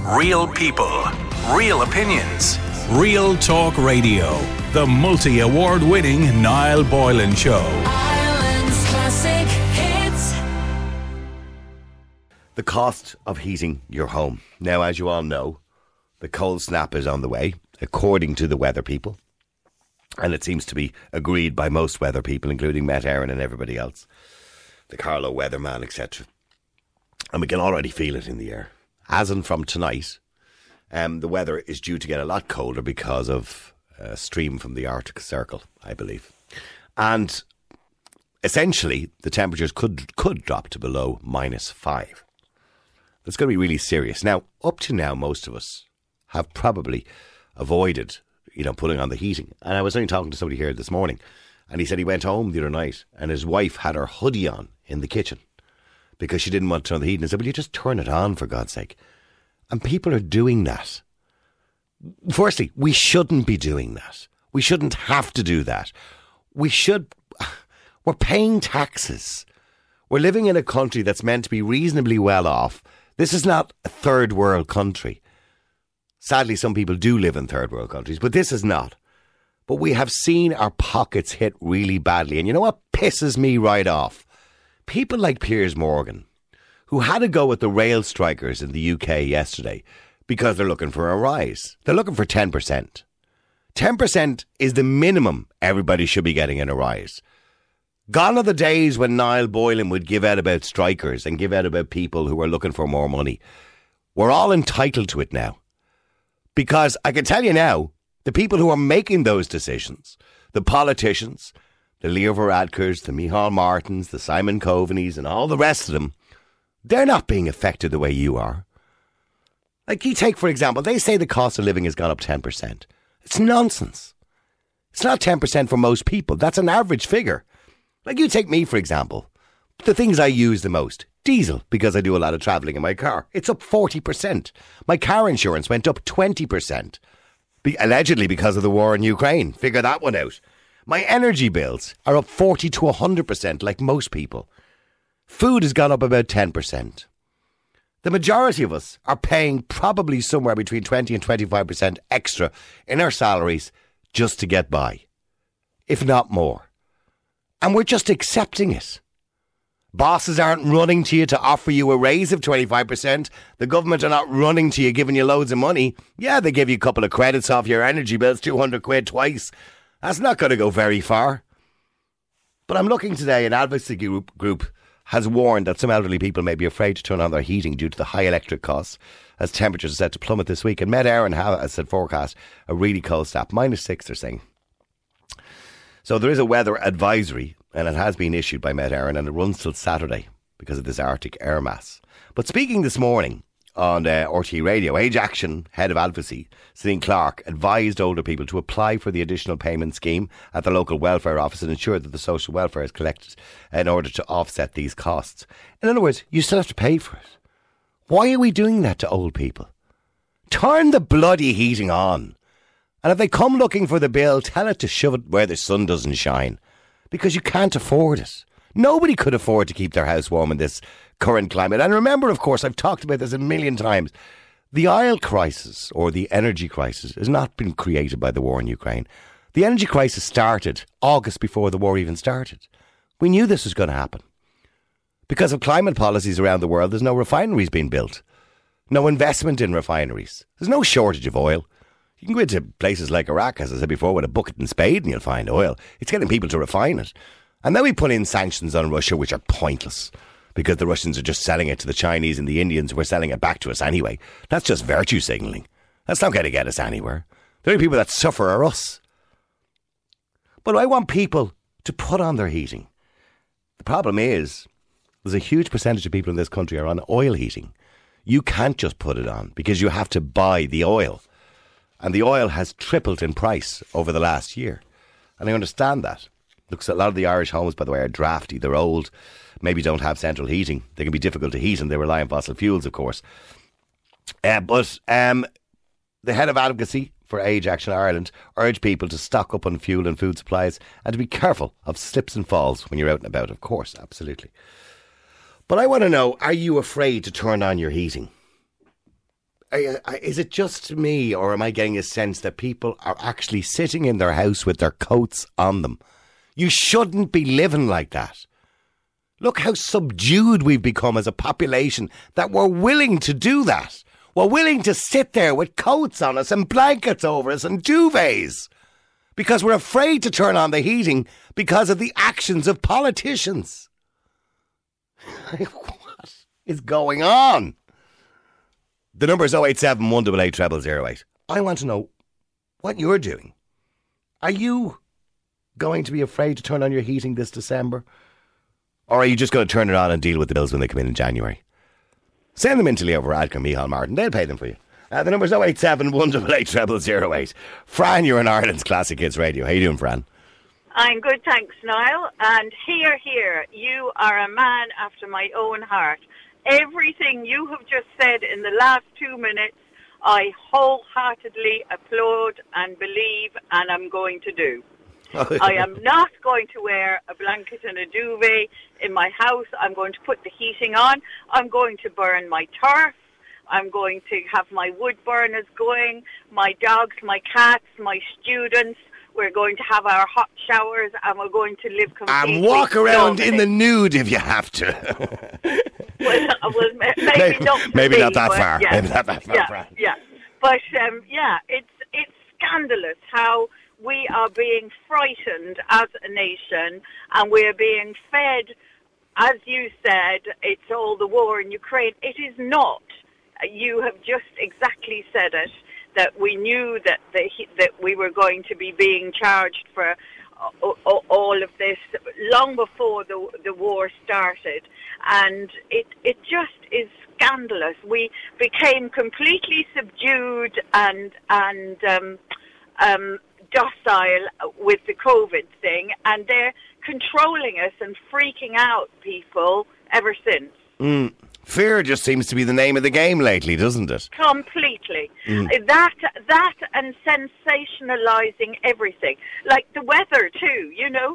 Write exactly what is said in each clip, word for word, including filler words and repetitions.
Real people, real opinions. Real Talk Radio. The multi-award winning Niall Boylan Show. Ireland's classic hits. The cost of heating your home. Now, as you all know, the cold snap is on the way, according to the weather people. And it seems to be agreed by most weather people, including Met Éireann and everybody else. The Carlo weatherman, et cetera. And we can already feel it in the air. As in from tonight, um, the weather is due to get a lot colder because of a stream from the Arctic Circle, I believe. And essentially, the temperatures could could drop to below minus five. That's going to be really serious. Now, up to now, most of us have probably avoided, you know, putting on the heating. And I was only talking to somebody here this morning, and he said he went home the other night, and his wife had her hoodie on in the kitchen because she didn't want to turn the heat. And I said, will you just turn it on, for God's sake? And people are doing that. Firstly, we shouldn't be doing that. We shouldn't have to do that. We should... We're paying taxes. We're living in a country that's meant to be reasonably well off. This is not a third world country. Sadly, some people do live in third world countries, but this is not. But we have seen our pockets hit really badly. And you know what pisses me right off? People like Piers Morgan, who had a go at the rail strikers in the U K yesterday because they're looking for a rise. They're looking for ten percent. ten percent is the minimum everybody should be getting in a rise. Gone are the days when Niall Boylan would give out about strikers and give out about people who are looking for more money. We're all entitled to it now. Because I can tell you now, the people who are making those decisions, the politicians, the Leo Varadkars, the Micheál Martins, the Simon Coveneys and all the rest of them, they're not being affected the way you are. Like you take, for example, they say the cost of living has gone up ten percent. It's nonsense. It's not ten percent for most people. That's an average figure. Like you take me, for example, the things I use the most. Diesel, because I do a lot of travelling in my car. It's up forty percent. My car insurance went up twenty percent. Be- allegedly because of the war in Ukraine. Figure that one out. My energy bills are up forty to one hundred percent like most people. Food has gone up about ten percent. The majority of us are paying probably somewhere between twenty and twenty-five percent extra in our salaries just to get by, if not more. And we're just accepting it. Bosses aren't running to you to offer you a raise of twenty-five percent. The government are not running to you giving you loads of money. Yeah, they give you a couple of credits off your energy bills, two hundred quid twice. That's not going to go very far. But I'm looking today, an advocacy group, group has warned that some elderly people may be afraid to turn on their heating due to the high electric costs as temperatures are set to plummet this week. And Met Éireann has said forecast a really cold snap, minus six they're saying. So there is a weather advisory, and it has been issued by Met Éireann, and it runs till Saturday because of this Arctic air mass. But speaking this morning on uh, R T E Radio, Age Action Head of Advocacy, Celine Clark, advised older people to apply for the additional payment scheme at the local welfare office and ensure that the social welfare is collected in order to offset these costs. In other words, you still have to pay for it. Why are we doing that to old people? Turn the bloody heating on. And if they come looking for the bill, tell it to shove it where the sun doesn't shine. Because you can't afford it. Nobody could afford to keep their house warm in this current climate. And remember, of course, I've talked about this a million times. The oil crisis, or the energy crisis, has not been created by the war in Ukraine. The energy crisis started August before the war even started. We knew this was going to happen. Because of climate policies around the world, there's no refineries being built. No investment in refineries. There's no shortage of oil. You can go into places like Iraq, as I said before, with a bucket and spade and you'll find oil. It's getting people to refine it. And then we put in sanctions on Russia, which are pointless, because the Russians are just selling it to the Chinese and the Indians who are selling it back to us anyway. That's just virtue signalling. That's not going to get us anywhere. The only people that suffer are us. But I want people to put on their heating. The problem is, there's a huge percentage of people in this country are on oil heating. You can't just put it on because you have to buy the oil. And the oil has tripled in price over the last year. And I understand that. Look, a lot of the Irish homes, by the way, are drafty. They're old, maybe don't have central heating. They can be difficult to heat and they rely on fossil fuels, of course. Uh, but um, the head of advocacy for Age Action Ireland urged people to stock up on fuel and food supplies and to be careful of slips and falls when you're out and about, of course, absolutely. But I want to know, are you afraid to turn on your heating? is it just me, or am I getting a sense that people are actually sitting in their house with their coats on them? You shouldn't be living like that. Look how subdued we've become as a population that we're willing to do that. We're willing to sit there with coats on us and blankets over us and duvets because we're afraid to turn on the heating because of the actions of politicians. What is going on? The number is oh eight seven, one eight eight, zero zero zero eight. I want to know what you're doing. Are you going to be afraid to turn on your heating this December? Or are you just going to turn it on and deal with the bills when they come in in January? Send them in to Leo Varadkar, Micheál Martin. They'll pay them for you. Uh, the number is oh eight seven, one eight eight, zero zero zero eight. Fran, you're in Ireland's Classic Hits Radio. How you doing, Fran? I'm good, thanks, Niall. And here, here, you are a man after my own heart. Everything you have just said in the last two minutes, I wholeheartedly applaud and believe, and I'm going to do. I am not going to wear a blanket and a duvet in my house. I'm going to put the heating on. I'm going to burn my turf. I'm going to have my wood burners going, my dogs, my cats, my students. We're going to have our hot showers, and we're going to live completely. And walk around in the nude if you have to. well, well, maybe, maybe not, maybe me, not that but, far. Yeah, maybe not that far. Yeah, Fran. yeah. But um, yeah, it's it's scandalous how we are being frightened as a nation, and we're being fed, as you said, it's all the war in Ukraine. It is not. You have just exactly said it, that we knew that the, that we were going to be being charged for all of this long before the the war started, and it it just is scandalous. We became completely subdued and and um, um, docile with the COVID thing, and they're controlling us and freaking out people ever since. Mm. Fear just seems to be the name of the game lately, doesn't it? Completely. Mm. That that and sensationalising everything. Like the weather too, you know.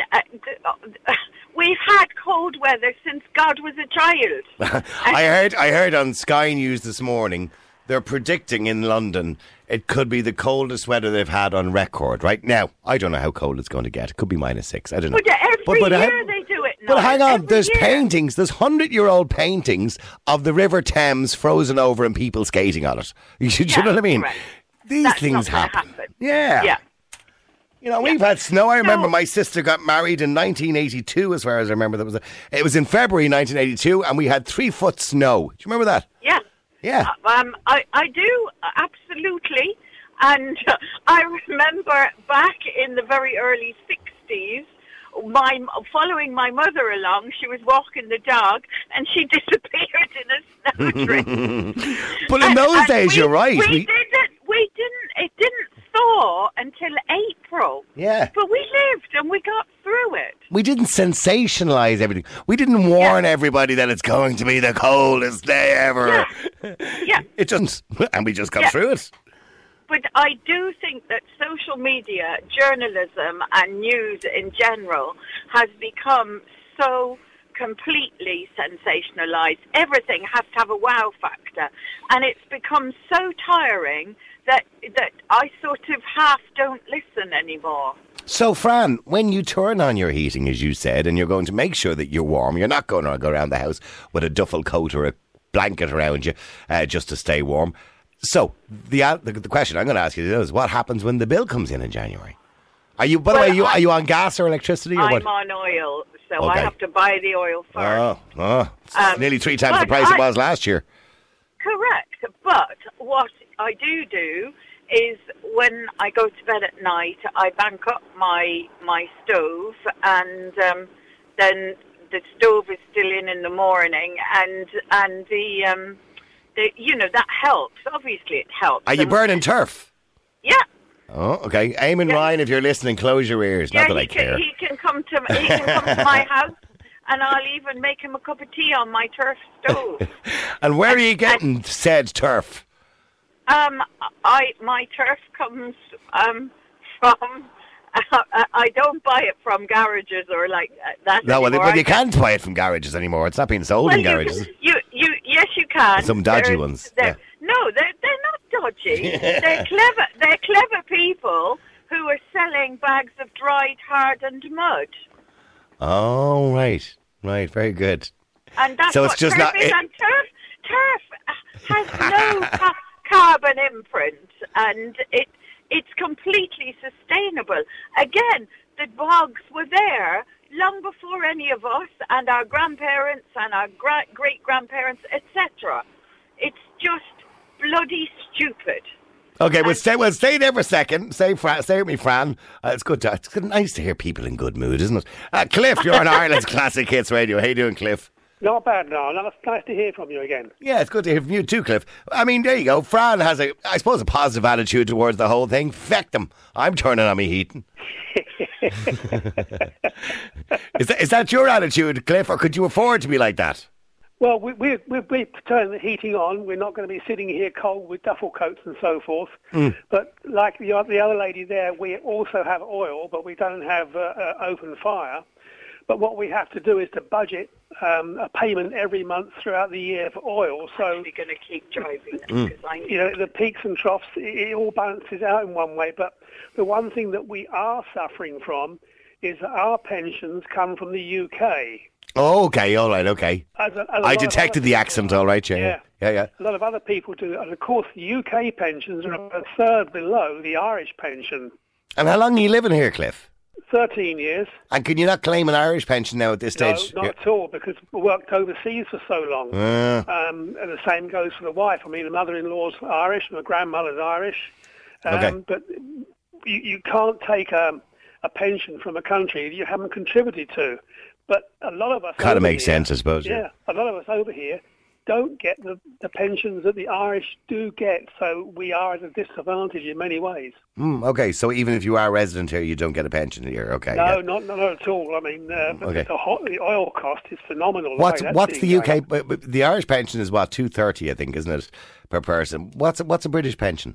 We've had cold weather since God was a child. I heard I heard on Sky News this morning, they're predicting in London it could be the coldest weather they've had on record. Right now, I don't know how cold it's going to get. It could be minus six. I don't know. But every but, but, year uh, they do it now. But hang on, every there's year. paintings, there's hundred-year-old paintings of the River Thames frozen over and people skating on it. You, you Yeah, know what I mean? correct. These That's things not gonna happen. happen. Yeah. Yeah. You know, we've had snow. I remember So- my sister got married in nineteen eighty-two, as far as I remember. That was a, it was in February nineteen eighty-two, and we had three foot snow. Do you remember that? Yeah. Yeah. Uh, um, I, I do, absolutely. And uh, I remember back in the very early sixties, my following my mother along, she was walking the dog, and she disappeared in a snow drift. But in And- those and days, we, you're right. We, We- didn't. We didn't. It didn't thaw until April. Yeah. But we lived and we got through it. We didn't sensationalise everything. We didn't warn everybody that it's going to be the coldest day ever. Yeah. Yeah. It just, and we just got Yeah. through it. But I do think that social media, journalism and news in general has become so completely sensationalised. Everything has to have a wow factor. And it's become so tiring that that I sort of half don't listen anymore. So, Fran, when you turn on your heating, as you said, and you're going to make sure that you're warm, you're not going to go around the house with a duffel coat or a blanket around you uh, just to stay warm. So, the, uh, the the question I'm going to ask you is, what happens when the bill comes in in January? Are you, by Well, the way, are you, I- are you on gas or electricity or I'm what? on oil, so Okay. I have to buy the oil first. Oh, oh, it's Um, nearly three times the but price it I- was last year. Correct. But what I do do is when I go to bed at night, I bank up my my stove, and um, then the stove is still in in the morning, and and the um, the you know that helps. Obviously, it helps. Are you And- burning turf? Yeah. Oh, okay. Eamon Yeah. Ryan, if you're listening, close your ears. Yeah, Not that he I can, care. he can come to he can come to my house, and I'll even make him a cup of tea on my turf stove. And where are you and- getting said turf? Um, I my turf comes um from. I, I don't buy it from garages or like that. No, well, anymore. well I you can't buy it from garages anymore. It's not being sold Well, in you, garages. can- you, you, yes, you can. Some dodgy There's- ones, There, yeah. No, they're, they're not dodgy. They're clever. They're clever people who are selling bags of dried, hardened mud. Oh, right. Right, very good. And that's So what it's just turf not- is. it- And turf, turf has no ca- carbon imprint, and it it's completely sustainable. Again, the bogs were there long before any of us and our grandparents and our gra- great-grandparents, et cetera. It's just bloody stupid. Okay, we'll stay, we'll stay there for a second. Stay, Fran, stay with me, Fran. Uh, it's good. To, it's good, nice to hear people in good mood, isn't it? Uh, Cliff, you're on Ireland's Classic Hits Radio. How you doing, Cliff? Not bad, no. It's nice to hear from you again. Yeah, it's good to hear from you too, Cliff. I mean, there you go. Fran has, a, I suppose, a positive attitude towards the whole thing. Feck them. I'm turning on me heating. is, that, is that your attitude, Cliff, or could you afford to be like that? Well, we, we, we, we turn the heating on. We're not going to be sitting here cold with duffel coats and so forth. Mm. But like the, the other lady there, we also have oil, but we don't have uh, uh, open fire. But what we have to do is to budget um, a payment every month throughout the year for oil. So We're going to keep driving now, 'cause I you know, the peaks and troughs, it, it all balances out in one way. But the one thing that we are suffering from is that our pensions come from the U K. Oh, okay, all right, okay. As a, as a I lot of detected other the people- accent, all right, yeah. Yeah. Yeah, yeah. A lot of other people do. And of course, the U K pensions are a third below the Irish pension. And how long are you living here, Cliff? thirteen years. And can you not claim an Irish pension now at this stage? No, not at all, because we worked overseas for so long. Uh, Um, and the same goes for the wife. I mean, the mother-in-law's Irish, my grandmother's Irish. Um, Okay. But you, you can't take um, a pension from a country that you haven't contributed to. But a lot of us... kind of over makes here- sense, I suppose. Yeah, a lot of us over here don't get the, the pensions that the Irish do get, so we are at a disadvantage in many ways. Mm, okay, so even if you are a resident here, you don't get a pension here. Okay. No, yeah. not, not at all. I mean, uh, but Okay. the, hot, the oil cost is phenomenal. the What's way that's what's the being U K? going up. but- but The Irish pension is what, two thirty, I think, isn't it, per person? What's what's a British pension?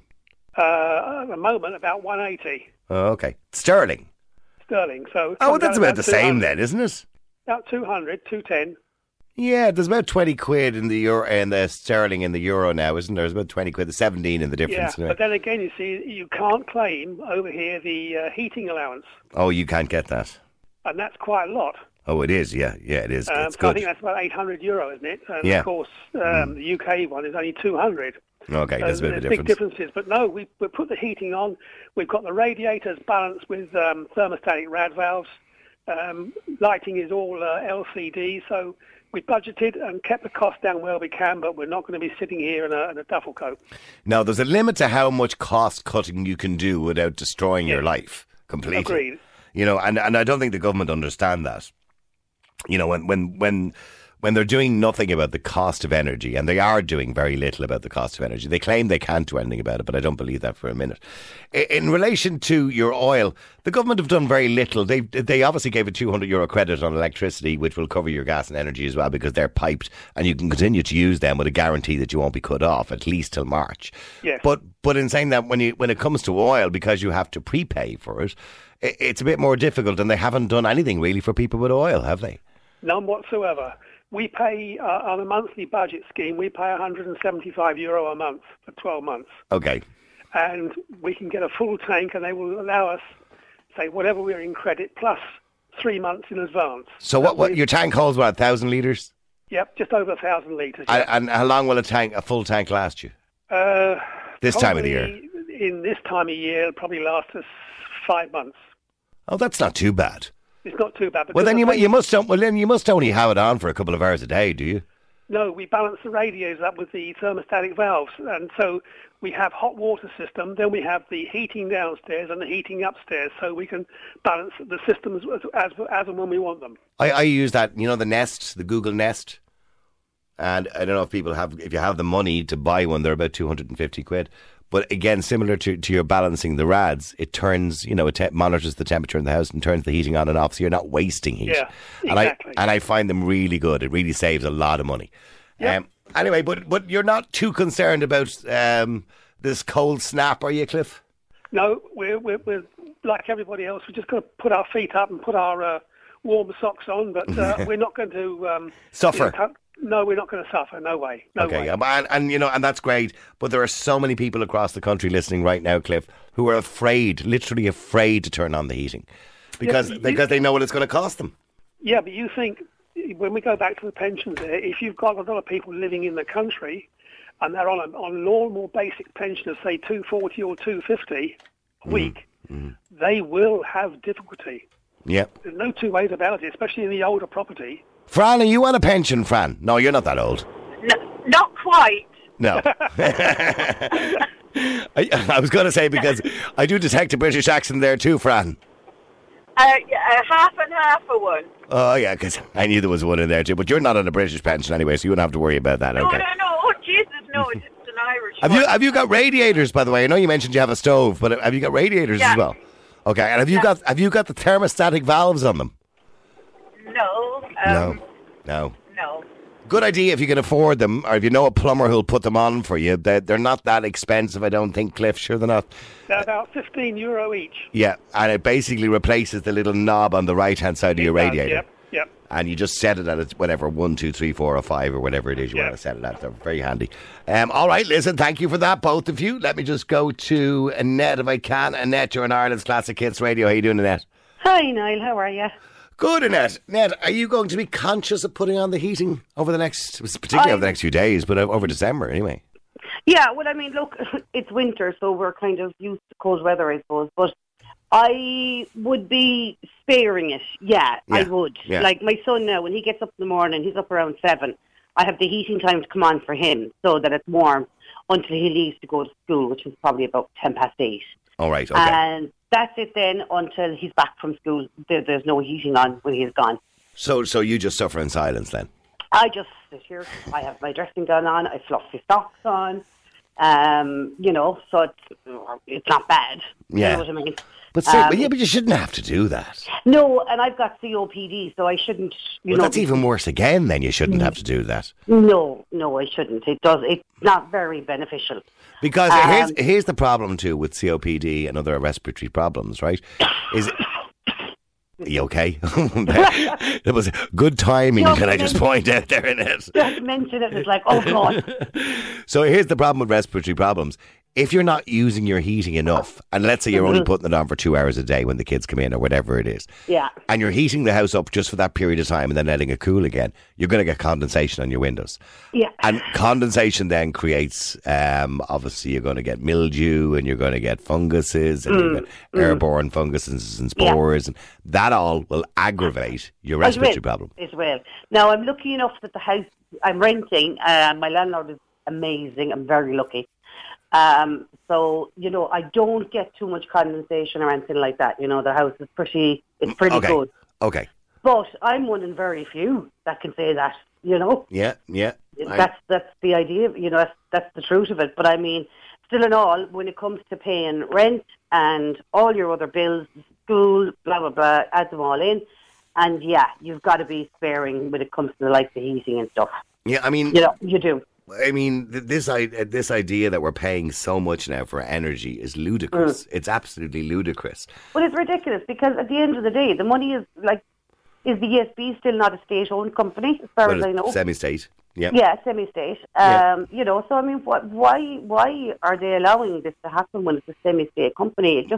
Uh, at the moment, about one eighty Oh, okay, sterling. sterling. So it Oh, well, comes that's out about the same two hundred. then, isn't it? About two hundred, two ten. Yeah, there's about twenty quid in the euro and the sterling in the euro now, isn't there? There's about twenty quid, the seventeen in the Yeah, difference. anyway. but then again, you see, you can't claim over here the uh, heating allowance, Oh, you can't get that. and that's quite a lot. Oh, it is. Yeah, yeah, it is. Um, it's so I good. think that's about eight hundred euro, isn't it? And Yeah. of course, um, the U K one is only two hundred. Okay, So there's a bit of a there's big difference. differences. But no, we we put the heating on. We've got the radiators balanced with um, thermostatic rad valves. Um, lighting is all uh, L C D. So we budgeted and kept the cost down where we can, but we're not going to be sitting here in a, in a duffel coat. Now, there's a limit to how much cost cutting you can do without destroying your life completely. Agreed. You know, and, and I don't think the government understand that. You know, when when when when they're doing nothing about the cost of energy, and they are doing very little about the cost of energy. They claim they can't do anything about it, but I don't believe that for a minute. In, in relation to your oil, the government have done very little. They they obviously gave a two hundred euro credit on electricity, which will cover your gas and energy as well, because they're piped, and you can continue to use them with a guarantee that you won't be cut off at least till March. Yes. But but in saying that, when you when it comes to oil, because you have to prepay for it, it it's a bit more difficult, and they haven't done anything really for people with oil, have they? None whatsoever. We pay, uh, on a monthly budget scheme, we pay one hundred seventy-five euro a month for twelve months. Okay. And we can get a full tank, and they will allow us, say, whatever we're in credit, plus three months in advance. So what, what we- your tank holds, what, a thousand litres? Yep, just over a thousand litres. And, yeah. and how long will a tank, a full tank last you? Uh, This time of the probably In this time of year, it'll probably last us five months. Oh, that's not too bad. It's not too bad. Well, because then you the mu- you must don't- well then you must only have it on for a couple of hours a day, do you? No, we balance the radios up with the thermostatic valves, and so we have hot water system. Then we have the heating downstairs and the heating upstairs, so we can balance the systems as as, as and when we want them. I, I use that, you know, the Nest, the Google Nest, and I don't know if people have, if you have the money to buy one, they're about two hundred and fifty quid. But again, similar to, to your balancing the rads, it turns, you know, it te- monitors the temperature in the house and turns the heating on and off, so you're not wasting heat. Yeah, and exactly. I and I find them really good. It really saves a lot of money. Yeah. Um, anyway, but but you're not too concerned about um, this cold snap, are you, Cliff? No, we're, we're, we're like everybody else. We're just going to put our feet up and put our uh, warm socks on, but uh, we're not going to um, Suffer. you know, come, No, we're not going to suffer. No way. No Okay, way. yeah, and, and you know, and that's great. But there are so many people across the country listening right now, Cliff, who are afraid, literally afraid to turn on the heating because Yeah, you- because they know what it's going to cost them. Yeah, but you think, when we go back to the pensions there, if you've got a lot of people living in the country and they're on a on normal basic pension of, say, two forty or two fifty a week, they will have difficulty. Yeah. There's no two ways about it, especially in the older property. Fran, are you on a pension, Fran? No, you're not that old. No, not quite. No. I, I was going to say because I do detect a British accent there too, Fran. Uh, yeah, uh, half and half for one. Oh, yeah, because I knew there was one in there too. But you're not on a British pension anyway, so you wouldn't have to worry about that. No, Okay. no, no. Oh, Jesus, no. It's an Irish Have one. you have you got radiators, by the way? I know you mentioned you have a stove, but have you got radiators Yeah. as well? Okay, and have you Yeah. got have you got the thermostatic valves on them? No. no, Um, no. no. Good idea if you can afford them, or if you know a plumber who'll put them on for you. They're, they're not that expensive, I don't think, Cliff. Sure, they're not. They're about fifteen euro each. Yeah, and it basically replaces the little knob on the right hand side of your It does, radiator. Yep, yep. And you just set it at its whatever one, two, three, four, or five, or whatever it is you Yeah. want to set it at. They're very handy. Um, all right, listen, thank you for that, both of you. Let me just go to Annette if I can. Annette, you're on Ireland's Classic Hits Radio. How you doing, Annette? Hi, Niall. How are you? Good, Annette. Annette, are you going to be conscious of putting on the heating over the next, particularly I- over the next few days, but over December anyway? Yeah, well, I mean, look, it's winter, so we're kind of used to cold weather, I suppose. But I would be sparing it. Yeah, I Yeah, would. yeah. Like my son now, when he gets up in the morning, he's up around seven. I have the heating time to come on for him so that it's warm until he leaves to go to school, which is probably about ten past eight. All right, okay. And that's it then until he's back from school. There, there's no heating on when he's gone. so so you just suffer in silence then? I just sit here. I have my dressing gown on. I fluff my socks on. Um, you know, so it's it's not bad. Yeah. You know what I mean? But, see, Um, but yeah, but you shouldn't have to do that. No, and I've got C O P D, so I shouldn't. You Well, know, that's even worse again. Then you shouldn't have to do that. No, no, I shouldn't. It does. It's not very beneficial. Because Um, here's here's the problem too with C O P D and other respiratory problems, right? Is are you okay? It was good timing. No, Can I but just then- point out there in it? Just mention it. It's like, oh god. So here's the problem with respiratory problems. If you're not using your heating enough, and let's say you're only putting it on for two hours a day when the kids come in or whatever it is, Yeah. and you're heating the house up just for that period of time and then letting it cool again, you're going to get condensation on your windows. Yeah. And condensation then creates, um, obviously, you're going to get mildew and you're going to get funguses and you get airborne funguses and Yeah. spores, and that all will aggravate your It respiratory will. problem. It will. Now, I'm lucky enough that the house I'm renting, uh, my landlord is amazing. I'm very lucky. Um, so, you know, I don't get too much condensation or anything like that. You know, the house is pretty, it's pretty Okay. good. Okay. But I'm one in very few that can say that, you know. Yeah, yeah. I- That's that's the idea, you know, that's, that's the truth of it. But I mean, still in all, when it comes to paying rent and all your other bills, school, blah, blah, blah, add them all in. And yeah, you've got to be sparing when it comes to the likes of heating and stuff. yeah, I mean, You know, you do. I mean, th- this I- uh, this idea that we're paying so much now for energy is ludicrous. It's absolutely ludicrous. But it's ridiculous because at the end of the day, the money is like, is the E S B still not a state-owned company, as far Well, as I know? semi-state. Yeah. Yeah, semi-state. Yeah. Um, you know, so I mean, what, why why are they allowing this to happen when it's a semi-state company? It just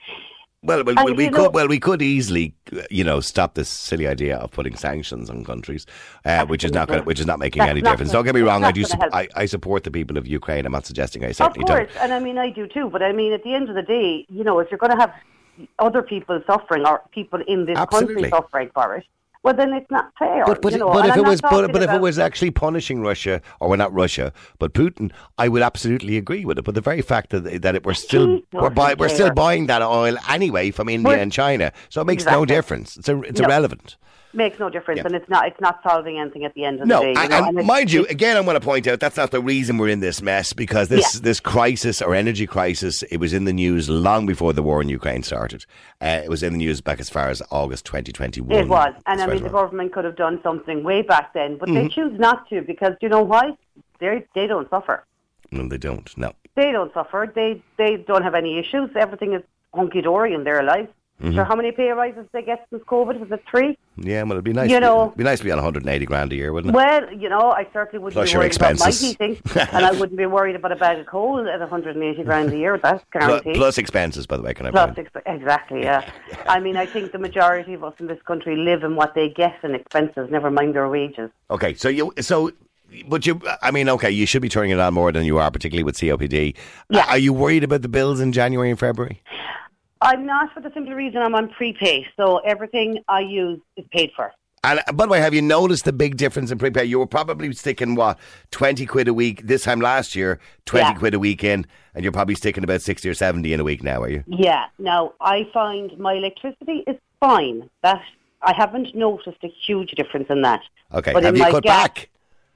Well, well, And well we you could know- well we could easily, uh, you know, stop this silly idea of putting sanctions on countries, uh, which is not gonna, which is not making That's any not difference. gonna- Don't get me wrong. I that's do. not Su- gonna I, help. I support the people of Ukraine. I'm not suggesting I Of certainly course, don't. and I mean, I do too. But I mean, at the end of the day, you know, if you're going to have other people suffering or people in this Absolutely. country suffering for it, well, then it's not fair. But but, you know? but And if I'm it not was but, talking but if it about- was actually punishing Russia, or well, not Russia, but Putin, I would absolutely agree with it. But the very fact that that it, we're still He we're, buy, doesn't we're still care. buying that oil anyway from India We're- and China, so it makes no Exactly. difference. It's a, it's No. irrelevant. makes no difference, Yeah. and it's not it's not solving anything at the end of No, the day. and, know? and it's- mind you, it's- again, I want to point out that's not the reason we're in this mess, because this Yeah. this crisis or energy crisis, it was in the news long before the war in Ukraine started. Uh, it was in the news back as far as August twenty twenty-one. It was, and as I far mean, as the well. government could have done something way back then, but Mm-hmm. they choose not to because you know why? They they don't suffer. No, they don't. No. They don't suffer. They they don't have any issues. Everything is hunky dory in their lives. Mm-hmm. So how many pay rises they get since COVID? Was it three? Yeah, well, it'd be nice. You to be, know- it'd be nice to be on one hundred eighty grand a year, wouldn't it? Well, you know, I certainly wouldn't Plus be your worried about my expenses. heating, and I wouldn't be worried about a bag of coal at one hundred eighty grand a year. That's Pl- guaranteed. plus expenses, by the way, can I Plus, point? ex- exactly, yeah. I mean, I think the majority of us in this country live in what they get in expenses, never mind their wages. Okay, so you, so, but you, I mean, okay, you should be turning it on more than you are, particularly with C O P D. Yeah. Are you worried about the bills in January and February? I'm not, for the simple reason I'm on prepay, so everything I use is paid for. And uh, by the way, have you noticed the big difference in prepay? You were probably sticking, what, twenty quid a week this time last year, twenty Yeah. quid a week in, and you're probably sticking about sixty or seventy in a week now, are you? Yeah. Now, I find my electricity is fine. That I haven't noticed a huge difference in that. Okay, But have in you my cut gas- back?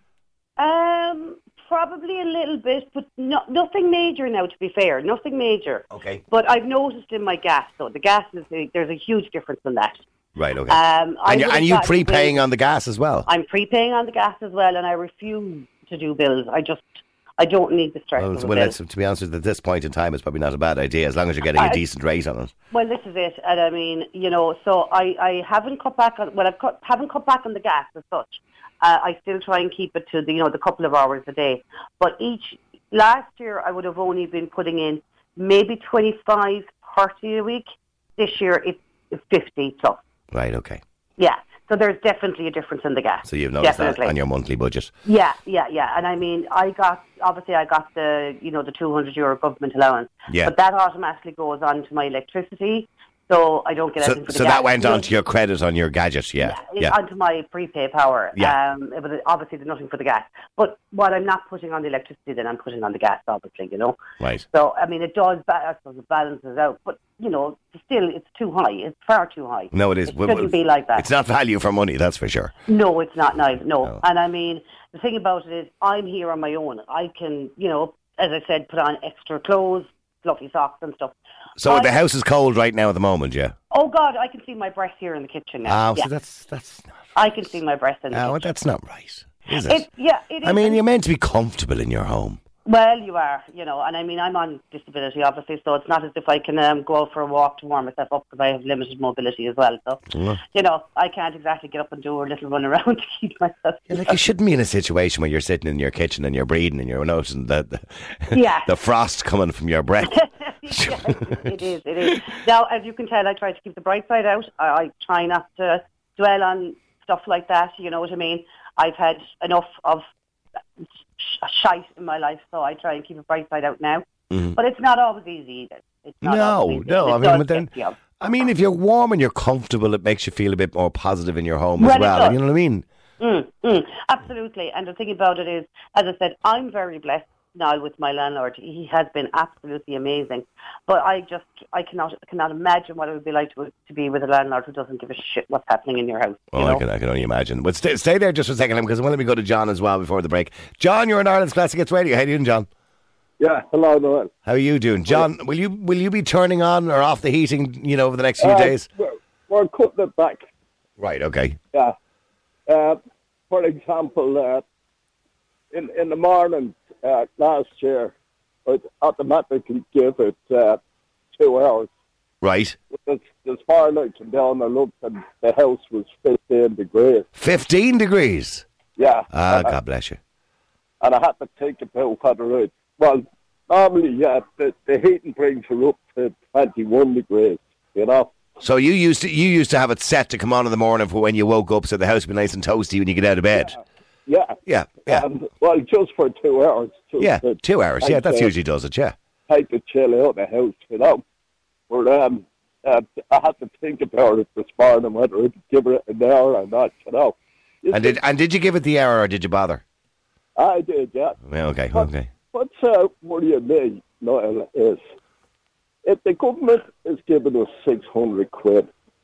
Um, probably a little bit, but no, nothing major now, to be fair. Nothing major. Okay. But I've noticed in my gas, though, the gas, is a, there's a huge difference in that. Right, okay. Um, I and you, would have and you gotten prepaying bills- on the gas as well? I'm prepaying on the gas as well, and I refuse to do bills. I just, I don't need the stress Well, of a well bill. it's, to be honest, at this point in time, it's probably not a bad idea, as long as you're getting a I- decent rate on it. Well, this is it, and I mean, you know, so I, I haven't cut back on. Well, I've cut, haven't cut back on the gas as such. Uh, I still try and keep it to the, you know, the couple of hours a day. But each last year, I would have only been putting in maybe twenty-five, thirty a week. This year, it's it's fifty plus. Right, okay. Yeah, so there's definitely a difference in the gas. So you've noticed definitely. that on your monthly budget. Yeah, yeah, yeah. And I mean, I got, obviously I got the, you know, the two hundred euro government allowance. Yeah. But that automatically goes on to my electricity, so I don't get So, anything for the so gas. that went Yeah. onto your credit on your gadget, yeah. Yeah, Yeah. onto my prepay power. Yeah. Um, but obviously there's nothing for the gas. But what I'm not putting on the electricity, then I'm putting on the gas, obviously, you know. Right. So, I mean, it does, ba- I suppose it balances out. But, you know, still, it's too high. It's far too high. No, it is. It Well, shouldn't be like that. It's not value for money, that's for sure. No, it's not nice. No. No. And I mean, the thing about it is I'm here on my own. I can, you know, as I said, put on extra clothes, fluffy socks and stuff. So I- the house is cold right now at the moment, yeah? Oh, God, I can see my breath here in the kitchen now. Ah, yeah. so that's, that's, I can see my breath in the ah, well, kitchen. that's not right, is it? It, yeah, it is. I mean, And- you're meant to be comfortable in your home. Well, you are, you know, and I mean, I'm on disability, obviously, so it's not as if I can um, go out for a walk to warm myself up because I have limited mobility as well. So, Mm. you know, I can't exactly get up and do a little run around to keep myself. Yeah, like you shouldn't be in a situation where you're sitting in your kitchen and you're breathing and you're noticing the, the, Yeah. the frost coming from your breath. Yeah, it is, it is. Now, as you can tell, I try to keep the bright side out. I, I try not to dwell on stuff like that, you know what I mean? I've had enough of sh- shite in my life, so I try and keep a bright side out now. Mhm. But it's not always easy either. It's not No, always easy. no, It I mean, does but then, get you up. I mean, if you're warm and you're comfortable, it makes you feel a bit more positive in your home Well, as it well. does. You know what I mean? Mm, mm, absolutely. And the thing about it is, as I said, I'm very blessed now with my landlord. He has been absolutely amazing. But I just, I cannot cannot imagine what it would be like to, to be with a landlord who doesn't give a shit what's happening in your house. Oh, you I know? can, I can only imagine. But stay, stay there just for a second, because I want to go to John as well before the break. John, you're in Ireland's Classic Hits Radio. How are you doing, John? Yeah, hello, Noel. How are you doing? John, will you will you be turning on or off the heating, you know, over the next few Uh, days? We're, we're cutting it back. Right, okay. Yeah. Uh, for example, uh, in in the morning uh, last year, I'd automatically give it uh, two hours. Right. This, this morning I came down and looked, and the house was fifteen degrees. fifteen degrees? Yeah. Ah, and, I, God bless you. and I had to think about whether it. Well, normally, yeah, the, the heating brings you up to twenty-one degrees. You know. So you used to you used to have it set to come on in the morning for when you woke up, so the house would be nice and toasty when you get out of bed. Yeah. Yeah, yeah, And, well, just for two hours. Just yeah. to Two hours. take Yeah, that's the- usually does it. Yeah. Take the chill out of the house, you know. But um, uh, I had to think about it this morning whether to give it an hour or not, you know. You And see, did and did you give it the hour or did you bother? I did, yeah. Yeah, okay, What- okay. What's uh, worrying me, Noel, is if the government is giving us six hundred quid,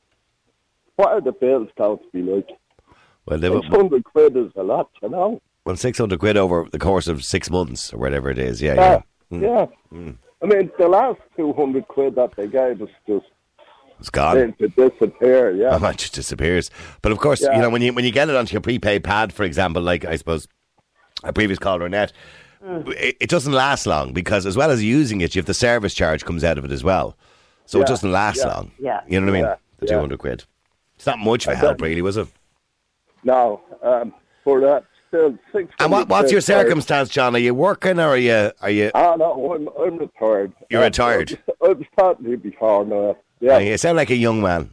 what are the bills going to be like? Well, they, six hundred quid is a lot, you know. well, six hundred quid over the course of six months or whatever it is. Yeah, Uh, yeah. Yeah. Mm. I mean, the last two hundred quid that they gave us just It's gone. seemed to disappear, yeah. How much disappears? But of course, Yeah. you know, when you when you get it onto your prepaid pad, for example, like I suppose a previous caller, Annette, it, it doesn't last long because as well as using it, you have the service charge comes out of it as well. So Yeah, it doesn't last yeah, long. yeah. You know what I mean? Yeah, The yeah. two hundred quid. It's not much of a And help, then- really, was it? No, um, for that, still six. And what, what's your circumstance, John? Are you working or are you... Are you Ah, no, I'm, I'm retired. You're Uh, retired? I was starting to before now. Yeah. you sound like a young man.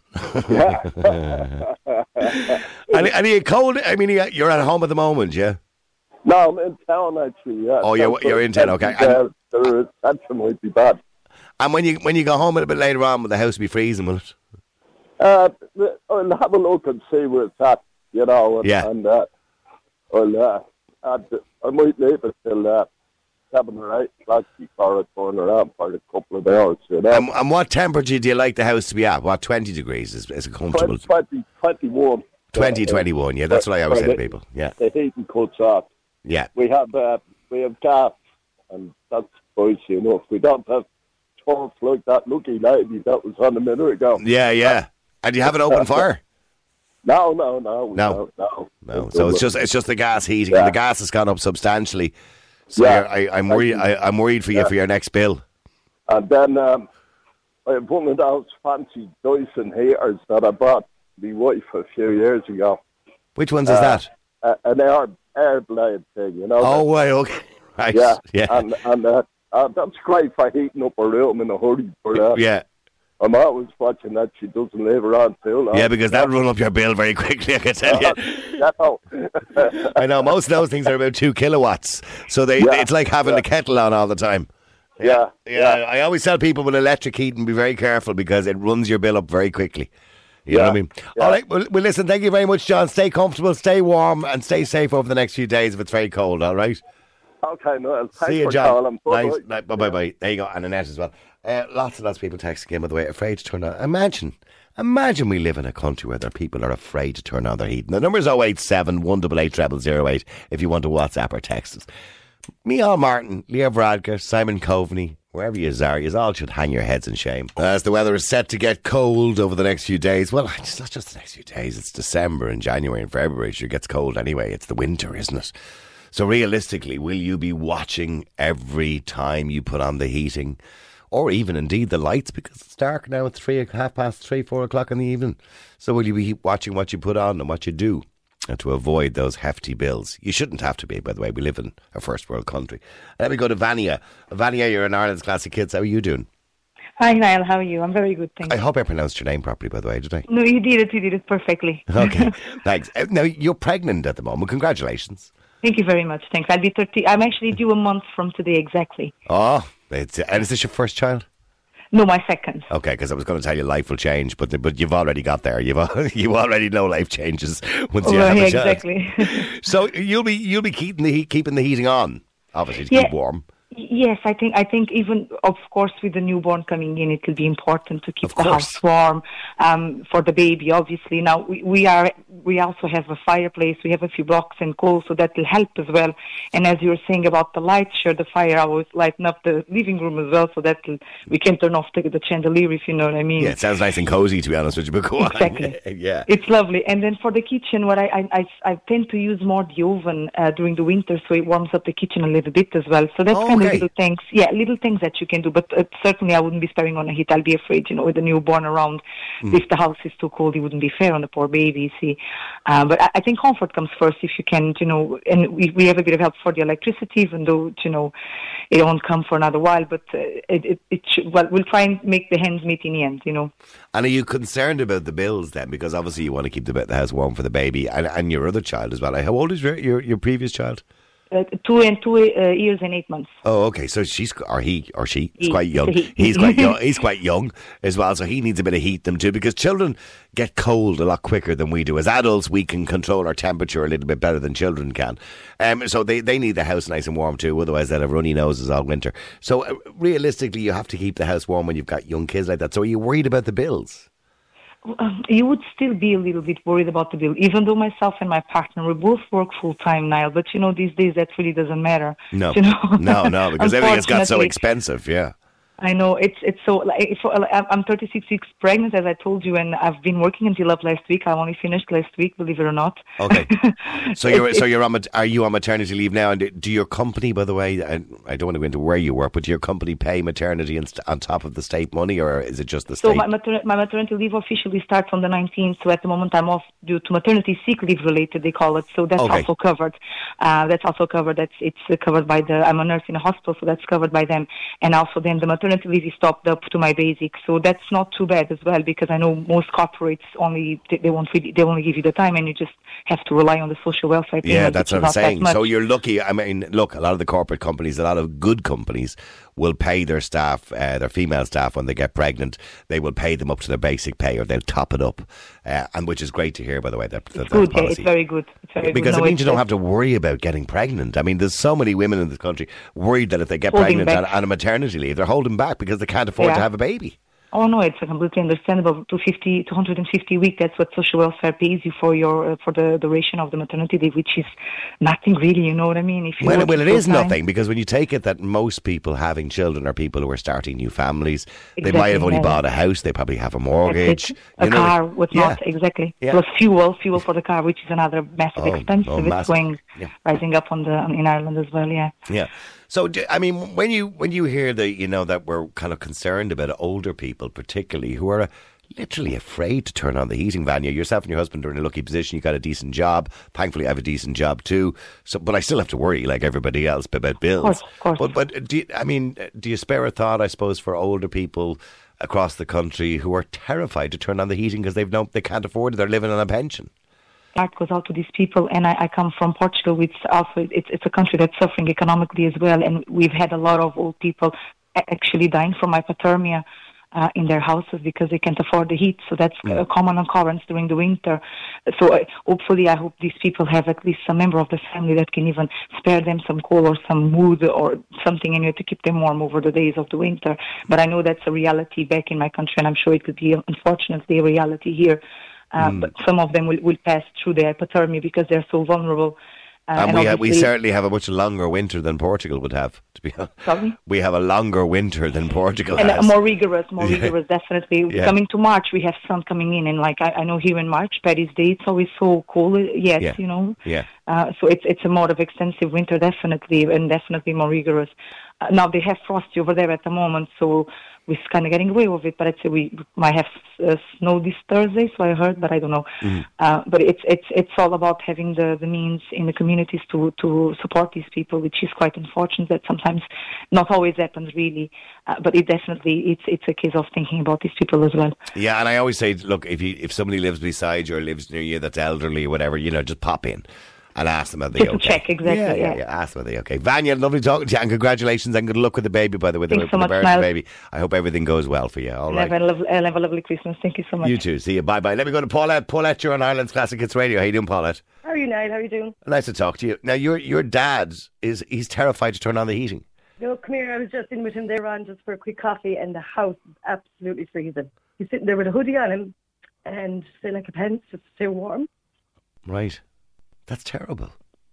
and, and are you cold? I mean, you- you're at home at the moment, yeah? No, I'm in town actually. Yeah. Oh, you're- you're in town, okay. Yeah, the reception might be bad. And when you when you go home a little bit later on, will the house be freezing, will it? Uh, I'll have a look and see where it's at, you know. And, Yeah. And uh, I'll, uh, I'd, I might leave it till uh, seven or eight o'clock before I turn around for a couple of hours, you know. And, and what temperature do you like the house to be at? What, twenty degrees is, is it comfortable? twenty, twenty-one. twenty, twenty-one, yeah, that's what I always say to people. Yeah, The heating cuts off. yeah. We have uh, we have gas, and that's spicy enough. We don't have turf like that lucky lady that was on a minute ago. Yeah, yeah. And you have an open fire? No, no, no, No. no, No. So it's just it's just the gas heating, and Yeah. the gas has gone up substantially. So Yeah. you're- I, I'm worried. I, I'm worried for you Yeah. for your next bill. And then um, I have one of those fancy Dyson heaters that I bought my wife a few years ago. Which ones is Uh, that? Uh, an air air blade thing, you know. Oh, right, okay, right, yeah, yeah, and and uh, uh, that's great for heating up a room in a hurry. But uh, yeah. I'm always watching that she doesn't leave around too long. Yeah, because that'll run up your bill very quickly, I can tell you. No. I know, most of those things are about two kilowatts. So they Yeah, it's like having yeah. the kettle on all the time. yeah, Yeah, I always tell people with electric heating, be very careful because it runs your bill up very quickly. You know Yeah, what I mean? yeah. All right, well, well, listen, thank you very much, John. Stay comfortable, stay warm, and stay safe over the next few days if it's very cold, all right? Okay, no, thanks See you, for John. calling. Nice. Bye-bye. Bye bye bye. There you go, and Annette as well. Uh, lots and lots of people texting in, by the way, afraid to turn on. Imagine, imagine we live in a country where there are people are afraid to turn on their heating. The number is oh eight seven, one eight eight, zero zero zero eight if you want to WhatsApp or text us. Micheál Martin, Leah Varadkar, Simon Coveney, wherever you are, you all should hang your heads in shame. As the weather is set to get cold over the next few days, well, it's not just the next few days, it's December and January and February, sure gets cold anyway. It's the winter, isn't it? So realistically, will you be watching every time you put on the heating? Or even indeed the lights, because it's dark now at three, half past three, four o'clock in the evening. So will you be watching what you put on and what you do? And to avoid those hefty bills. You shouldn't have to be, by the way. We live in a first world country. Let me go to Vania. Vania, you're in Ireland's Classic Kids. How are you doing? Hi, Niall. How are you? I'm very good, thank I you. hope I pronounced your name properly, by the way, did I? No, you did it. You did it perfectly. Okay, thanks. Uh, Now, you're pregnant at the moment. Congratulations. Thank you very much. Thanks. I'll be thirty. I'm actually due a month from today exactly. Oh, it's, and is this your first child? No, my second. Okay, because I was going to tell you life will change, but but you've already got there. You've al- you already know life changes once you Oh, have yeah, a child. exactly. So you'll be you'll be keeping the heat, keeping the heating on, obviously to Yeah. keep warm. Yes, I think I think even of course with the newborn coming in, it will be important to keep Of the course. house warm um, for the baby. Obviously, now we, we are we also have a fireplace. We have a few blocks and coal, so that will help as well. And as you were saying about the lights, sure, the fire I was lighting up the living room as well, so that will, we can turn off the, the chandelier if you know what I mean. Yeah, it sounds nice and cozy to be honest with you. But go on. Exactly. yeah. It's lovely. And then for the kitchen, what I I, I, I tend to use more the oven uh, during the winter, so it warms up the kitchen a little bit as well. So that's Oh, kind okay. of little things. Yeah, little things that you can do. But uh, certainly I wouldn't be sparing on the heat. I'll be afraid, you know, with the newborn around. Mm. If the house is too cold, it wouldn't be fair on the poor baby, you see. Uh, but I, I think comfort comes first if you can, you know, and we, we have a bit of help for the electricity, even though, you know, it won't come for another while. But uh, it, it, it should, well, we'll try and make the ends meet in the end, you know. And are you concerned about the bills then? Because obviously you want to keep the, the house warm for the baby and, and your other child as well. How old is your your, your previous child? Uh, two and two uh, years and eight months. Oh, okay. So she's or he or she is He. quite young. He. He's quite young. He's quite young as well. So he needs a bit of heat them too, because children get cold a lot quicker than we do. As adults, we can control our temperature a little bit better than children can. Um, so they they need the house nice and warm too. Otherwise, they'll have runny noses all winter. So uh, realistically, you have to keep the house warm when you've got young kids like that. So are you worried about the bills? Um, you would still be a little bit worried about the bill, even though myself and my partner, we both work full time now. But you know, these days that really doesn't matter. No, You know? no, no, because everything has got so Unfortunately. expensive. Yeah. I know it's it's so. Like, if, I'm thirty-six weeks pregnant, as I told you, and I've been working until up last week. I only finished last week, believe it or not. Okay, so you're It's- so you're on mat- are you on maternity leave now? And do your company, by the way, I, I don't want to go into where you work, but do your company pay maternity and st- on top of the state money, or is it just the So state? my, mater- my maternity leave officially starts on the nineteenth. So at the moment I'm off due to maternity sick leave related, they call it. So that's Okay. also covered. Uh, that's also covered. That's it's uh, covered by the. I'm a nurse in a hospital, so that's covered by them. And also then the maternity leave is topped up to my basic. So that's not too bad as well, because I know most corporates only they, they won't really, they only give you the time, and you just have to rely on the social welfare payment. Yeah, that's which what is I'm not that saying. much. So you're lucky. I mean, look, a lot of the corporate companies, a lot of good companies will pay their staff, uh, their female staff, when they get pregnant. They will pay them up to their basic pay, or they'll top it up, uh, and which is great to hear, by the way. That, that, that Good, yeah, policy. it's very good. It's very Because good. it No, means you it's- don't have to worry about getting pregnant. I mean, there's so many women in this country worried that if they get Holding pregnant on, back. on a maternity leave, they're holding back because they can't afford Yeah. to have a baby. Oh no, it's completely understandable. two hundred fifty, two hundred fifty a week. That's what social welfare pays you for your uh, for the duration of the maternity leave, which is nothing really. You know what I mean? If you Well, work well, it full is time- nothing, because when you take it that most people having children are people who are starting new families, they Exactly, might have only yeah. bought a house, they probably have a That's mortgage. it. A you know, car with yeah. not exactly Yeah. plus fuel, fuel for the car, which is another massive Oh, expense. oh, it's massive. going Yeah. rising up on the on, in Ireland as well. Yeah. Yeah. So, do- I mean, when you when you hear that, you know, that we're kind of concerned about older people, particularly, who are uh, literally afraid to turn on the heating, Vanya. Yourself and your husband are in a lucky position. You got a decent job. Thankfully, I have a decent job too. So, but I still have to worry, like everybody else, about bills. course, of course. But, but do you, I mean, do you spare a thought, I suppose, for older people across the country who are terrified to turn on the heating because they've no, they can't afford it? They're living on a pension. Heart goes out to these people, and I, I come from Portugal, which also it's it's a country that's suffering economically as well, and we've had a lot of old people a- actually dying from hypothermia uh, in their houses because they can't afford the heat. So that's a common occurrence during the winter. So uh, hopefully, I hope these people have at least some member of the family that can even spare them some coal or some wood or something, and you know, to keep them warm over the days of the winter. But I know that's a reality back in my country, and I'm sure it could be, unfortunately, a reality here. Uh, Mm. But some of them will, will pass through the hypothermia because they're so vulnerable. Uh, and we ha- we obviously- certainly have a much longer winter than Portugal would have, to be honest. Sorry? We have a longer winter than Portugal And has. uh, more rigorous, more Yeah. rigorous, definitely. Yeah. Coming to March, we have sun coming in, and like I, I know here in March, Paddy's Day, it's always so cold. Yes, Yeah. you know. Yeah. Uh, so it's it's a more of extensive winter, definitely, and definitely more rigorous. Uh, now they have frosty over there at the moment, so we're kind of getting away with it. But I'd say we might have uh, snow this Thursday, so I heard, but I don't know. Mm. Uh, but it's it's it's all about having the, the means in the communities to to support these people, which is quite unfortunate that sometimes not always happens really. Uh, but it definitely it's it's a case of thinking about these people as well. Yeah, and I always say, look, if you if somebody lives beside you or lives near you that's elderly or whatever, you know, just pop in and ask them are they Just to okay. check, exactly, Yeah, yeah, yeah. yeah. Ask them are they okay. Vanya, lovely talking to you, and congratulations and good luck with the baby. By the way, the, Thanks so the much, birth of the Niall. baby. I hope everything goes well for you. All And right. have, a lovely, and have a lovely Christmas. Thank you so much. You too. See you. Bye bye. Let me go to Paulette. Paulette, you're on Ireland's Classic Hits Radio. How you doing, Paulette? How are you, Niall? How are you doing? Nice to talk to you. Now, your your dad is he's terrified to turn on the heating. No, come here. I was just in with him there on just for a quick coffee, and the house is absolutely freezing. He's sitting there with a hoodie on him and say like a pants just to stay warm. Right. That's terrible.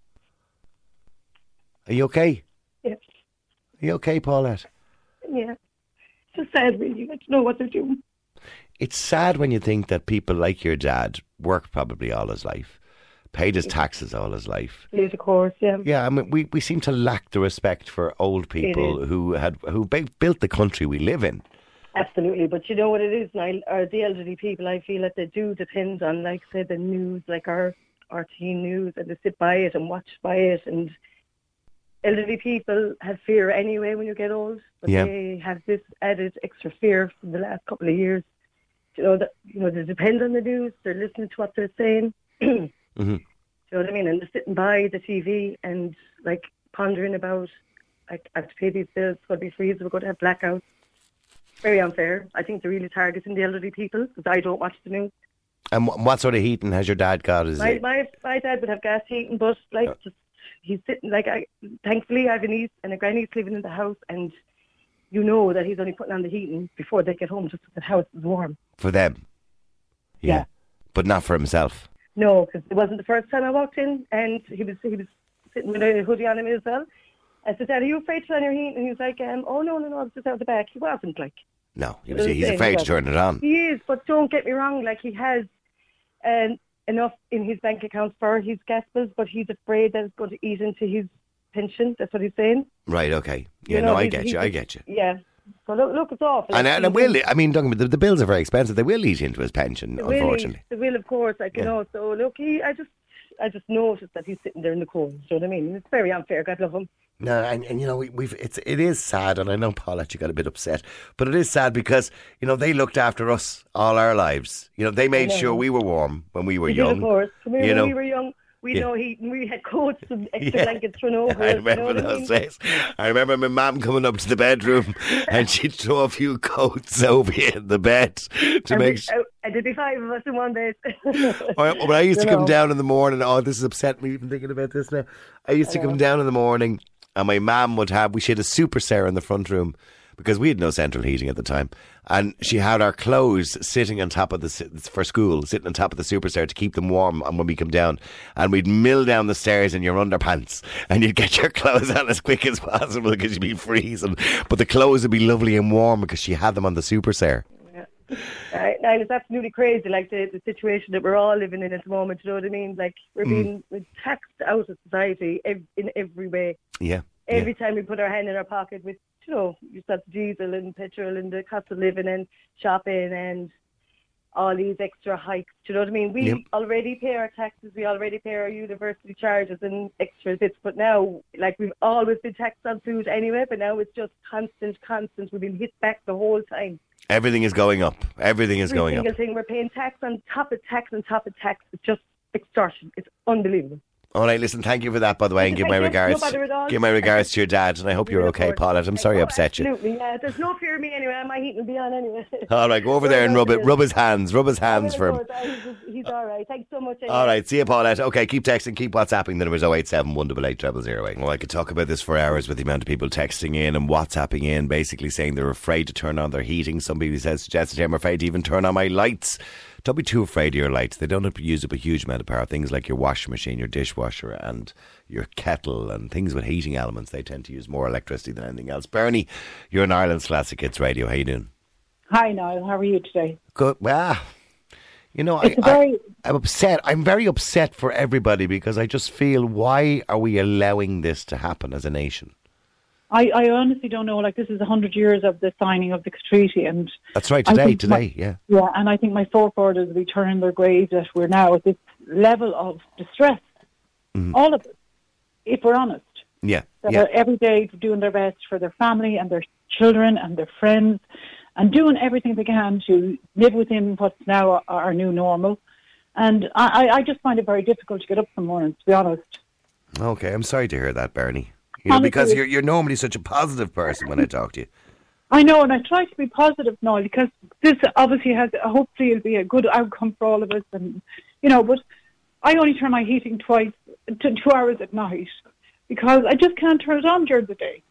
Are you okay? Yeah, Are you okay, Paulette? yeah. It's just sad, really. Like, to know what they're doing. It's sad when you think that people like your dad worked probably all his life, paid his taxes all his life. Yes, of course, yeah. Yeah, I mean, we, we seem to lack the respect for old people is. who had who ba- built the country we live in. Absolutely, but you know what it is, Niall? Are the elderly people, I feel that they do depend on, like, say, the news, like our R T E news, and they sit by it and watch by it, and elderly people have fear anyway when you get old, but Yeah. they have this added extra fear from the last couple of years. You know, that, you know, they depend on the news, they're listening to what they're saying. hmm Do you know what I mean? And they're sitting by the T V and, like, pondering about, like, I have to pay these bills, it's going to be freezing, we're going to have blackouts. Very unfair. I think they're really targeting the elderly people because I don't watch the news. And wh- what sort of heating has your dad got? Is My, it? my my dad would have gas heating, but, like, just he's sitting, like, I thankfully I have a niece and a grannies living in the house, and you know that he's only putting on the heating before they get home just so the house is warm. For them? Yeah. Yeah. But not for himself? No, because it wasn't the first time I walked in, and he was he was sitting with a hoodie on him as well. I said, Dad, are you afraid to turn your heat? And he was like, um, oh, no, no, no, I was just out the back. He wasn't, like. No, he was, he's afraid to turn it on. He is, but don't get me wrong, like, he has um, enough in his bank account for his gas bills, but he's afraid that it's going to eat into his pension. That's what he's saying. Right, okay. Yeah, You know, no, I he's- get he's- you, I get you. Yeah. So look, look it's awful. And, Like, and it he's- will, I mean, don't get me, the, the bills are very expensive. They will eat into his pension, They will, unfortunately. They will, of course, like, you Yeah. know. So, look, he, I just I just noticed that he's sitting there in the cold. You know what I mean? It's very unfair. God love him. No, and, and you know, we, we've it's it is sad, and I know, Paulette, you got a bit upset, but it is sad because, you know, they looked after us all our lives. You know, they made know. sure we were warm when we were We did, young. of course. Come here, you when know, we were young, we Yeah. know he we had coats and extra Yeah. blankets thrown over. I us, remember you know what I those mean? days. I remember my mum coming up to the bedroom and she'd throw a few coats over you in the bed to And make we- sure. uh, And there'd be five of us in one bed. When I used to You come know. down in the morning, oh, this has upset me even thinking about this now. I used to come down in the morning and my mum would have, we she had a super Sarah in the front room because we had no central heating at the time. And she had our clothes sitting on top of the, s- for school, sitting on top of the super stair to keep them warm and when we come down. And we'd mill down the stairs in your underpants and you'd get your clothes on as quick as possible because you'd be freezing. But the clothes would be lovely and warm because she had them on the super stair. Right, now it's absolutely crazy, like the, the situation that we're all living in at the moment. You know what I mean? Like we're Mm. being we're taxed out of society ev- in every way. Yeah. Every time we put our hand in our pocket with, you know, you've got diesel and petrol and the cost of living and shopping and all these extra hikes. Do you know what I mean? We Yep. already pay our taxes, we already pay our university charges and extra bits, but now, like, we've always been taxed on food anyway, but now it's just constant, constant. We've been hit back the whole time. Everything is going up. Everything is Every going single up. thing, we're paying tax on top of tax on top of tax. It's just extortion. It's unbelievable. All right, listen, thank you for that, by the way, and give my Thank you. regards. No bother at all. Give my regards to your dad, and I hope you're okay, Paulette. I'm sorry I upset you. Absolutely, yeah. There's no fear of me anyway. My heat will be on anyway. All right, go over there and rub it, rub his hands, rub his hands for him. He's, he's all right. Thanks so much. Anyway. All right, see you, Paulette. Okay, keep texting, keep WhatsApping. The number is oh eight seven, one eight eight, zero zero zero eight. Well, I could talk about this for hours with the amount of people texting in and WhatsApping in, basically saying they're afraid to turn on their heating. Somebody says, suggested, I'm afraid to even turn on my lights. Don't be too afraid of your lights. They don't have to use up a huge amount of power. Things like your washing machine, your dishwasher, and your kettle, and things with heating elements, they tend to use more electricity than anything else. Bernie, you're in Ireland's Classic Hits Radio. How you doing? Hi, Niall. How are you today? Good. Well, you know, I, It's a very- I, I'm upset. I'm very upset for everybody because I just feel, why are we allowing this to happen as a nation? I, I honestly don't know. Like, this is a hundred years of the signing of the treaty, and That's right, I today, think today, my- yeah. yeah. And I think my forefathers will be turning their graves that we're now at this level of distress. Mhm. All of us, if we're honest, Yeah, that yeah. are every day doing their best for their family and their children and their friends, and doing everything they can to live within what's now our, our new normal. And I, I I just find it very difficult to get up some mornings, to be honest. Okay, I'm sorry to hear that, Bernie. You know, Honestly, because you're you're normally such a positive person when I talk to you. I know, and I try to be positive now because this obviously has, hopefully, it'll be a good outcome for all of us. And you know, but I only turn my heating twice, to two hours at night, because I just can't turn it on during the day.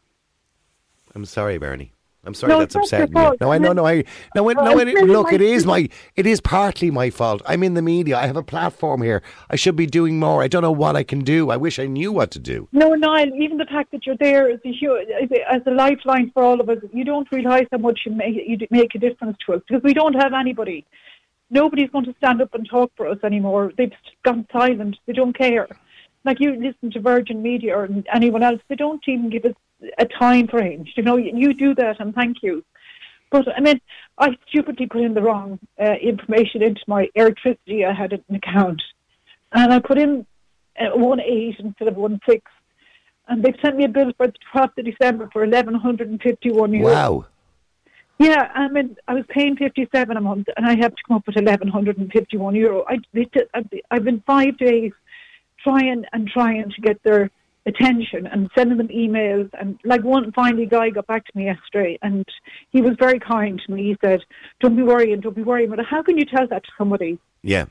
I'm sorry, Bernie. I'm sorry No, that's it's not your upsetting you. fault. No, I know, no, I no, it- Well, no. it's It, really look, my it is fault. my, it is partly my fault. I'm in the media. I have a platform here. I should be doing more. I don't know what I can do. I wish I knew what to do. No, Niall, even the fact that you're there as a, hu- as a, as a lifeline for all of us, you don't realise how much you make, you make a difference to us, because we don't have anybody. Nobody's going to stand up and talk for us anymore. They've gone silent. They don't care. Like, you listen to Virgin Media or anyone else, they don't even give us a time frame. You know, you do that, and thank you. But, I mean, I stupidly put in the wrong uh, information into my electricity. I had an account. And I put in uh, one eight instead of one six. And they've sent me a bill for the twelfth of December for eleven fifty-one euros. Wow. Yeah, I mean, I was paying fifty-seven a month, and I have to come up with eleven fifty-one euro. I, they, I've been five days trying and trying to get their attention and sending them emails, and like one finally guy got back to me yesterday, and he was very kind to me. He said, "Don't be worrying, don't be worrying." But how can you tell that to somebody? Yeah.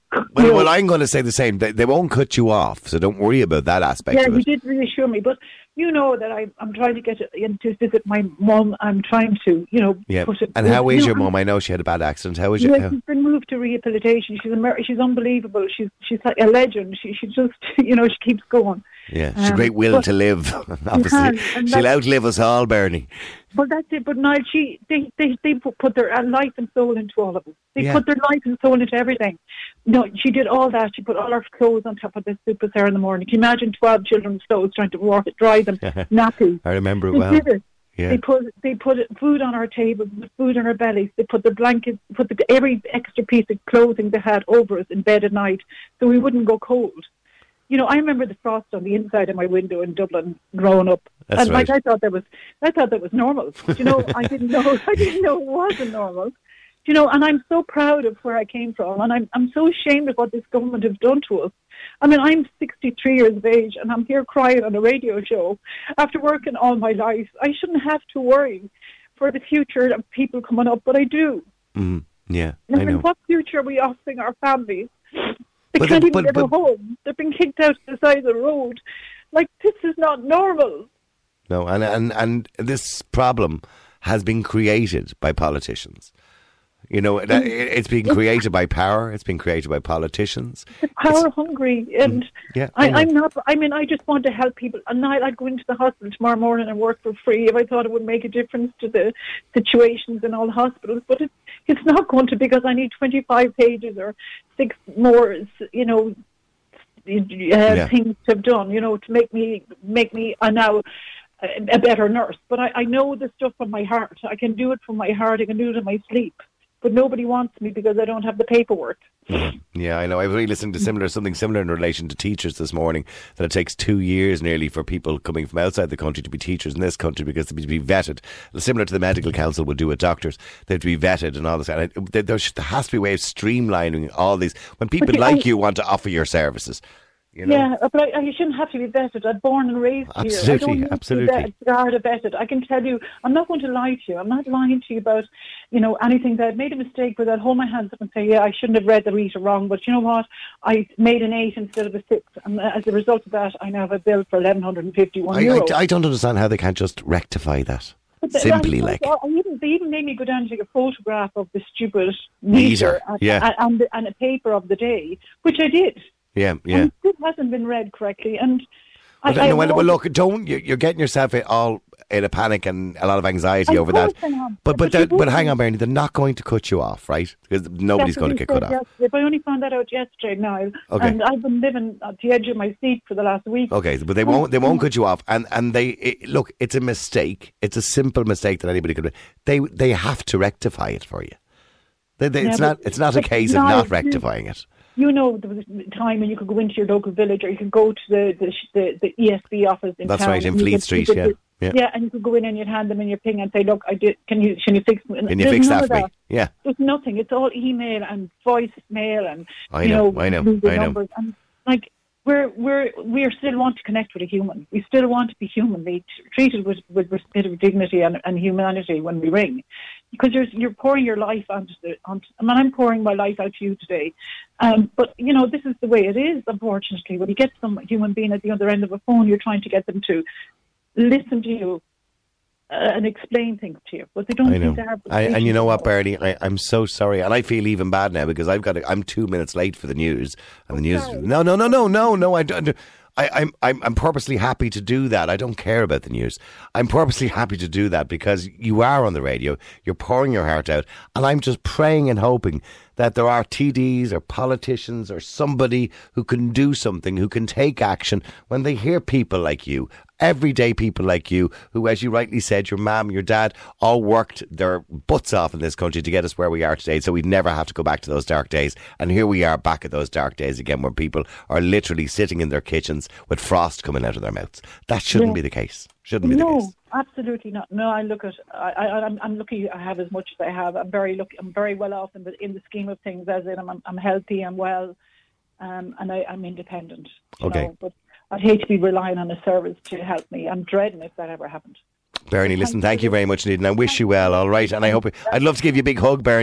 Well, well, I'm going to say the same. They, they won't cut you off, so don't worry about that aspect Yeah, of he it. did reassure me. But you know that I, I'm trying to get in to visit my mum. I'm trying to, you know, Yeah. put it. And how is you your know, mum? I know she had a bad accident. How is your? Yeah, How, she's been moved to rehabilitation. She's Amer- she's unbelievable. She's she's like a legend. She she just you know she keeps going. yeah, she's a Um, great will but- to live. Obviously, has, and she'll that's- outlive us all, Bernie. But that's it. But Niall, she they they they put, put their uh, life and soul into all of it. They Yeah. put their life and soul into everything. No, she did all that. She put all her clothes on top of the super there in the morning. Can you imagine twelve children's clothes trying to wash it, dry them, nappy? I remember it They well. did it. Yeah. They put they put food on our table, food on our bellies. They put the blankets, put the, every extra piece of clothing they had over us in bed at night, so we wouldn't go cold. You know, I remember the frost on the inside of my window in Dublin growing up, That's and like right. I thought that was I thought that was normal. You know, I didn't know I didn't know it wasn't normal. You know, and I'm so proud of where I came from, and I'm I'm so ashamed of what this government has done to us. I mean, I'm sixty-three years of age, and I'm here crying on a radio show after working all my life. I shouldn't have to worry for the future of people coming up, but I do. Mm, yeah, I I mean, know. what future are we offering our families? They But can't the- even but- get a but- home. They've been kicked out to the side of the road. Like, this is not normal. No, and, and and this problem has been created by politicians. You know, that- it- it's been created by power. It's been created by politicians. They're power hungry, and Yeah, I I, know. I'm not. I mean, I just want to help people. And now I'd go into the hospital tomorrow morning and work for free if I thought it would make a difference to the situations in all hospitals. But it, it's not going to, because I need twenty-five pages or six more, you know, uh, Yeah. things to have done. You know, to make me make me a now a, a better nurse. But I, I know the stuff from my heart. I can do it from my heart. I can do it in my sleep. But nobody wants me because I don't have the paperwork. Yeah, I know. I was really listening to similar something similar in relation to teachers this morning, that it takes two years nearly for people coming from outside the country to be teachers in this country because they have to be vetted. Similar to the medical council would do with doctors. They have to be vetted and all this. And it, there, there has to be a way of streamlining all these. When people see, like I- you want to offer your services, you know. Yeah, but I, I shouldn't have to be vetted. I'm born and raised here. I Absolutely, don't need absolutely. to be vet- vetted. I can tell you, I'm not going to lie to you. I'm not lying to you about, you know, anything that I made a mistake with. I'd hold my hands up and say, yeah, I shouldn't have read the reader wrong. But you know what? I made an eight instead of a six. And as a result of that, I now have a bill for eleven fifty-one I, euros. I, I don't understand how they can't just rectify that. But the- Simply I- like. I even, they even made me go down and take a photograph of the stupid Meter, meter and, yeah. and, and, and a paper of the day, which I did. Yeah, yeah. And it hasn't been read correctly. And I, Well, I no, well, want- well, look, don't you, you're getting yourself in all in a panic and a lot of anxiety Of over that. course I am. But but But they're- you but hang wouldn't. on, Bernie, they're not going to cut you off, right? Because nobody's That's going to what get he cut said off. yesterday, but I only found that out yesterday now. Okay. And I've been living at the edge of my seat for the last week. Okay, but they won't they won't cut you off, and and they it, look, it's a mistake. It's a simple mistake that anybody could. do. They they have to rectify it for you. They, they, Yeah, it's but- not it's not a but case of now not you- rectifying it. You know, there was a time when you could go into your local village, or you could go to the the, the, the E S B office in That's town. right, in and you Fleet could- Street, you could- yeah, yeah. and you could go in and you'd hand them in your ping and say, "Look, I did. Can you can you fix me?" Can you There's fix none that of for me? Yeah. There's nothing. It's all email and voicemail and I you know, know, I know, Google I know. numbers. And like we're we're we still want to connect with a human. We still want to be humanly t- treated with with a bit of dignity and, and humanity when we ring, because you're you're pouring your life onto the onto. I mean, I'm pouring my life out to you today, um, but you know this is the way it is. Unfortunately, when you get some human being at the other end of a phone, you're trying to get them to listen to you uh, and explain things to you, but they don't I know. seem to have. the I, and you patience know what, anymore. Bernie? I, I'm so sorry, and I feel even bad now because I've got. To, I'm two minutes late for the news, and the news. sorry. No, no, no, no, no, no. I don't. I, I'm, I'm, I'm purposely happy to do that. I don't care about the news. I'm purposely happy to do that because you are on the radio. You're pouring your heart out, and I'm just praying and hoping that there are T Ds or politicians or somebody who can do something, who can take action when they hear people like you, everyday people like you, who, as you rightly said, your mum, your dad, all worked their butts off in this country to get us where we are today, so we'd never have to go back to those dark days. And here we are back at those dark days again, where people are literally sitting in their kitchens with frost coming out of their mouths. That shouldn't Yeah. be the case. Shouldn't be the No, case. absolutely not. No, I look at. I, I, I'm, I'm lucky. I have as much as I have. I'm very lucky. I'm very well off in the in the scheme of things. As in, I'm, I'm healthy. I'm well, um, and I, I'm independent. You Okay. know? But I'd hate to be relying on a service to help me. I'm dreading if that ever happened. Bernie, listen, thank you very much indeed, and I wish you well, all right? And I hope, I'd love to give you a big hug, Bernie.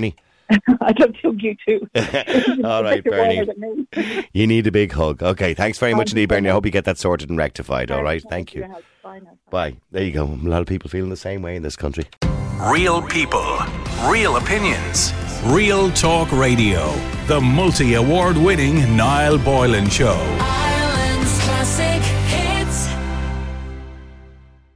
I'd love to hug you too. All right, Bernie. You need a big hug. Okay, thanks very much indeed, Bernie. I hope you get that sorted and rectified. All right, thank you. Bye now. Bye. There you go. A lot of people feeling the same way in this country. Real people, real opinions. Real Talk Radio. The multi-award winning Niall Boylan Show.